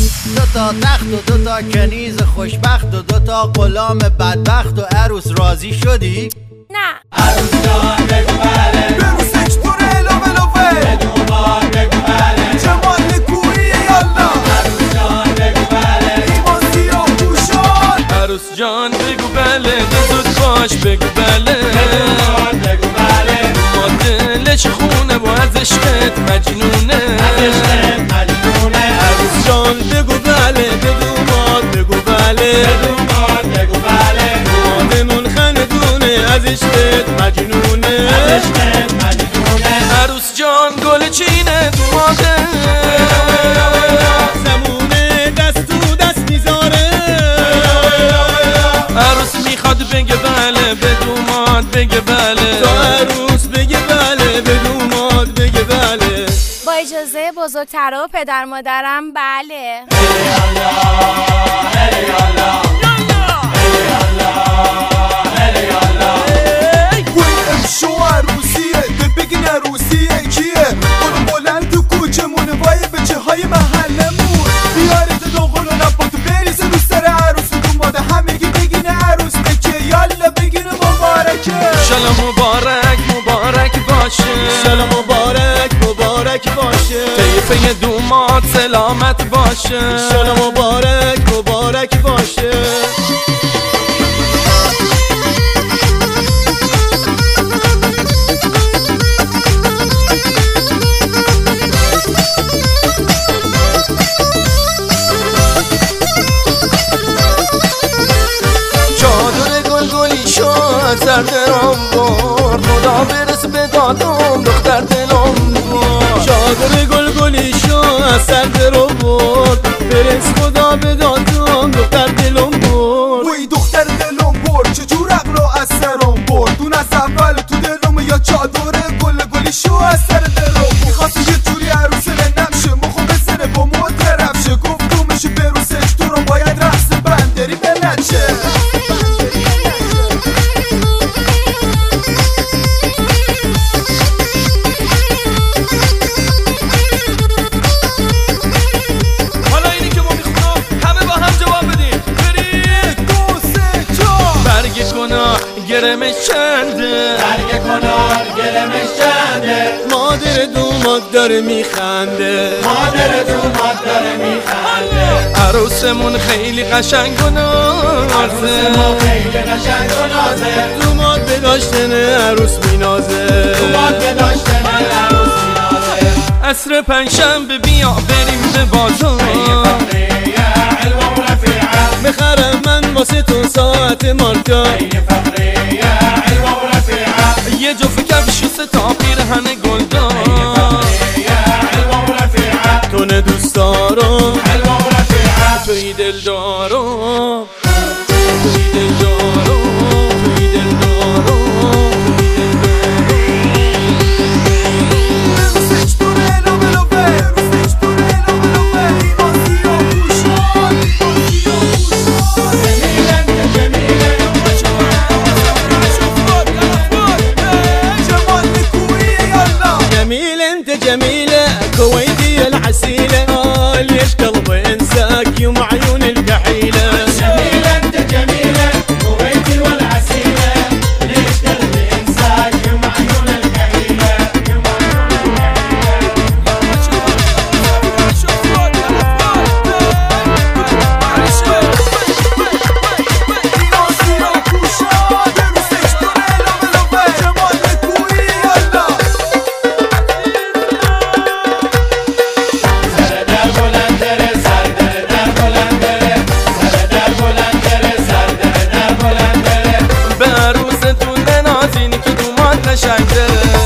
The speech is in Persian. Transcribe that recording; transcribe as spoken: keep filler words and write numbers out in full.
دو تا تخت و دو تا کنیز خوشبخت و دو تا غلام بدبخت و عروس راضی شدی؟ نه. عروس جان بگو بله، بگو سکتور الوه الوه، بدون بار بگو بله، جمال نکویی یالا. عروس جان بگو بله، ایمان سیاه پوشان. عروس جان بگو بله، زود باش بگو بله، بدون بار بگو بله، ما دلش خونه و از عشقت مجنونه، از عشقت مجنونه. عروس جان بگو بله، بدون ما بگو بله، بدون بار بگو بله، مادمون خندونه از عشقت مجنونه، از عشقت مجنونه. عروس جان گل چینه دوماده، زمونه دست تو دست میذاره، عروس میخواد بگه بله، به دوماد بگه بله، تا عروس بگه بله، به دوماد بگه بله. با اجازه بزرگترا و پدر مادرم بله. شو عروسیه ده بگین عروسیه کیه؟ برو بلند تو کوچمون وای به چه های محلمون، بیارید دوغلو نباتو بریزه رو سر عروس و دوماده، همگی بگین عروس بکه، یالا بگین مبارکه. شالا مبارک مبارک باشه، شالا مبارک مبارک باشه، طیفه دوماد سلامت باشه، شالا مبارک مبارک باشه. سر درام برد، خدا برس به دادم دختر دلم برد، چادر گلگلی شو از سر درام برد، برس خدا به دادم دختر دلم برد. وی دختر دلم برد چجور عقلو از سرم برد، اون از اول تو دلم یا چادر گلگلی شو از سر درام میخواست یه جوری عروس نمشه مخو بسنه با مو طرف شه، گفتمش بروسش تو رو باید رقص بندری بنچه. گرمش چنده، برگ کنار گرمش چنده، مادر دوماد داره میخنده، مادر دوماد داره میخنده. عروسمون خیلی قشنگ و نازه، عروسمون خیلی قشنگ و نازه، دوماد به داشتن عروس مینازه، دوماد به داشتن عروس مینازه. عصر پنجشنبه بیا بریم به بازار، بخرم من واسه تو ساعت مارکا، یه جفت کفش و سه تا پیرهن گلدار، تو نه دوست دارم توی دل دارم، توی دل دارم، توی دل دارم. جميلة كويتية العسيلة، آه ليش قلبي انساك يوم عيون الكحيلة. جميلة انت جميلة كويتي والعسيلة، ليش قلبي انساك يوم عيون الكحيلة، يوم عيون به عروستون ننازین که دوماد قشنگه.